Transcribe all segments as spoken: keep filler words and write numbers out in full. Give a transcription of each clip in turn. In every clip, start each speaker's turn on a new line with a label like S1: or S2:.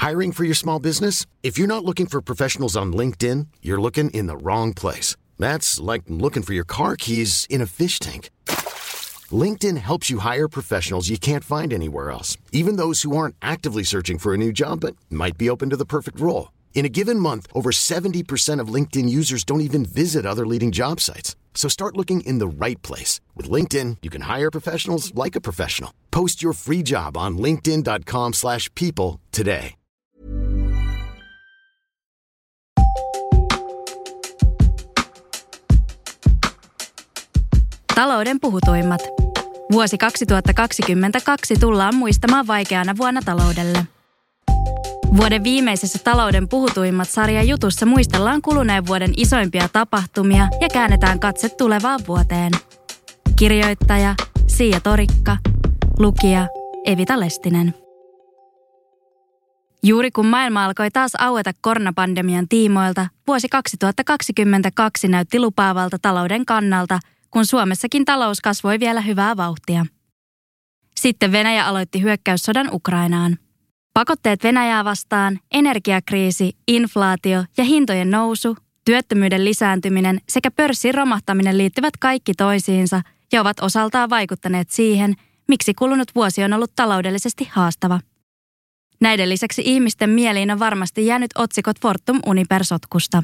S1: Hiring for your small business? If you're not looking for professionals on LinkedIn, you're looking in the wrong place. That's like looking for your car keys in a fish tank. LinkedIn helps you hire professionals you can't find anywhere else, even those who aren't actively searching for a new job but might be open to the perfect role. In a given month, over seventy percent of LinkedIn users don't even visit other leading job sites. So start looking in the right place. With LinkedIn, you can hire professionals like a professional. Post your free job on linkedin dot com slash people today.
S2: Talouden puhutuimmat. Vuosi kaksituhattakaksikymmentäkaksi tullaan muistamaan vaikeana vuonna taloudelle. Vuoden viimeisessä Talouden puhutuimmat -sarjan jutussa muistellaan kuluneen vuoden isoimpia tapahtumia ja käännetään katse tulevaan vuoteen. Kirjoittaja Siia Torikka, lukija Evita Lestinen. Juuri kun maailma alkoi taas aueta koronapandemian tiimoilta, vuosi kaksituhattakaksikymmentäkaksi näytti lupaavalta talouden kannalta, kun Suomessakin talous kasvoi vielä hyvää vauhtia. Sitten Venäjä aloitti hyökkäyssodan Ukrainaan. Pakotteet Venäjää vastaan, energiakriisi, inflaatio ja hintojen nousu, työttömyyden lisääntyminen sekä pörssin romahtaminen liittyvät kaikki toisiinsa ja ovat osaltaan vaikuttaneet siihen, miksi kulunut vuosi on ollut taloudellisesti haastava. Näiden lisäksi ihmisten mieliin on varmasti jäänyt otsikot Fortum-Uniper-sotkusta.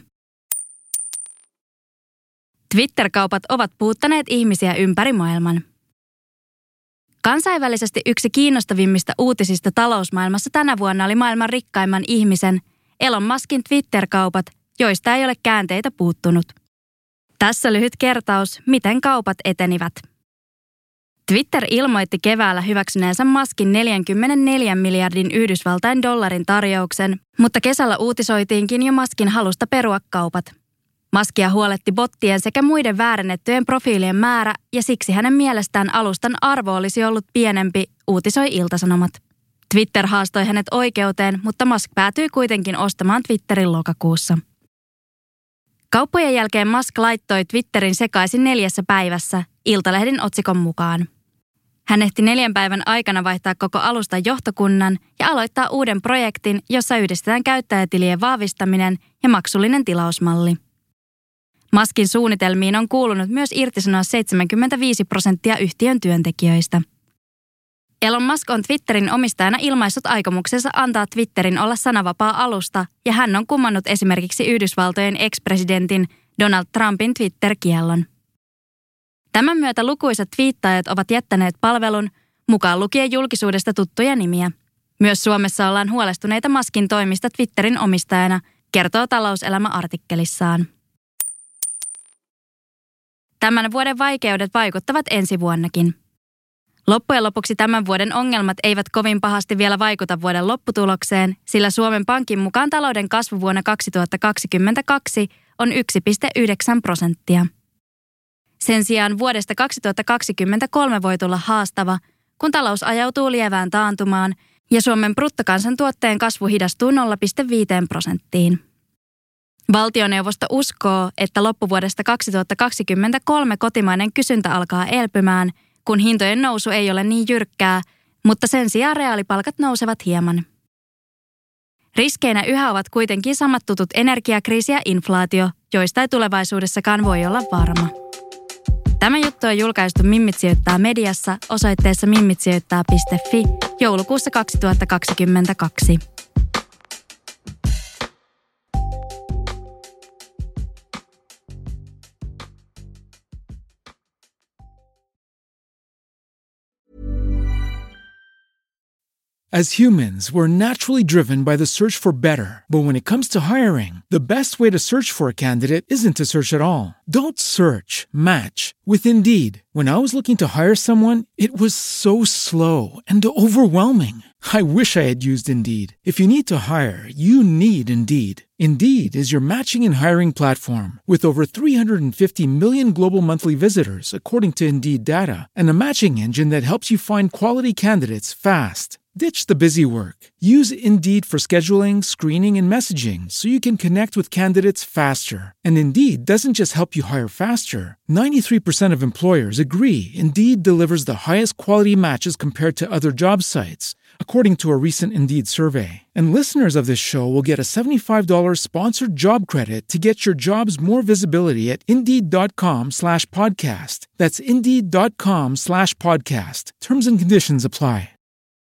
S2: Twitter-kaupat ovat puhuttaneet ihmisiä ympäri maailman. Kansainvälisesti yksi kiinnostavimmista uutisista talousmaailmassa tänä vuonna oli maailman rikkaimman ihmisen, Elon Muskin Twitter-kaupat, joista ei ole käänteitä puuttunut. Tässä lyhyt kertaus, miten kaupat etenivät. Twitter ilmoitti keväällä hyväksyneensä Muskin neljäkymmentäneljä miljardin Yhdysvaltain dollarin tarjouksen, mutta kesällä uutisoitiinkin jo Muskin halusta perua kaupat. Muskia huoletti bottien sekä muiden väärennettyjen profiilien määrä ja siksi hänen mielestään alustan arvo olisi ollut pienempi, uutisoi Ilta-Sanomat. Twitter haastoi hänet oikeuteen, mutta Musk päätyi kuitenkin ostamaan Twitterin lokakuussa. Kauppojen jälkeen Musk laittoi Twitterin sekaisin neljässä päivässä, Iltalehden otsikon mukaan. Hän ehti neljän päivän aikana vaihtaa koko alustan johtokunnan ja aloittaa uuden projektin, jossa yhdistetään käyttäjätilien vahvistaminen ja maksullinen tilausmalli. Muskin suunnitelmiin on kuulunut myös irtisanoa seitsemänkymmentäviisi prosenttia yhtiön työntekijöistä. Elon Musk on Twitterin omistajana ilmaissut aikomuksensa antaa Twitterin olla sanavapaa alusta, ja hän on kummannut esimerkiksi Yhdysvaltojen ex-presidentin Donald Trumpin Twitter-kiellon. Tämän myötä lukuisat twiittaajat ovat jättäneet palvelun, mukaan lukien julkisuudesta tuttuja nimiä. Myös Suomessa ollaan huolestuneita Muskin toimista Twitterin omistajana, kertoo Talouselämä-artikkelissaan. Tämän vuoden vaikeudet vaikuttavat ensi vuonnakin. Loppujen lopuksi tämän vuoden ongelmat eivät kovin pahasti vielä vaikuta vuoden lopputulokseen, sillä Suomen Pankin mukaan talouden kasvu vuonna kaksituhattakaksikymmentäkaksi on yksi pilkku yhdeksän prosenttia. Sen sijaan vuodesta kaksituhattakaksikymmentäkolme voi tulla haastava, kun talous ajautuu lievään taantumaan ja Suomen bruttokansantuotteen kasvu hidastuu nolla pilkku viisi prosenttiin. Valtioneuvosto uskoo, että loppuvuodesta kaksituhattakaksikymmentäkolme kotimainen kysyntä alkaa elpymään, kun hintojen nousu ei ole niin jyrkkää, mutta sen sijaan reaalipalkat nousevat hieman. Riskeinä yhä ovat kuitenkin samat tutut energiakriisi ja inflaatio, joista ei tulevaisuudessakaan voi olla varma. Tämä juttu on julkaistu Mimmit sijoittaa mediassa osoitteessa mimmitsijoittaa piste fi joulukuussa kaksituhattakaksikymmentäkaksi.
S3: As humans, we're naturally driven by the search for better. But when it comes to hiring, the best way to search for a candidate isn't to search at all. Don't search, match with Indeed. When I was looking to hire someone, it was so slow and overwhelming. I wish I had used Indeed. If you need to hire, you need Indeed. Indeed is your matching and hiring platform with over three hundred fifty million global monthly visitors, according to Indeed data, and a matching engine that helps you find quality candidates fast. Ditch the busy work. Use Indeed for scheduling, screening, and messaging so you can connect with candidates faster. And Indeed doesn't just help you hire faster. ninety-three percent of employers agree Indeed delivers the highest quality matches compared to other job sites. according to a recent Indeed survey. And listeners of this show will get a seventy-five dollars sponsored job credit to get your jobs more visibility at Indeed.com slash podcast. That's Indeed.com slash podcast. Terms and conditions apply.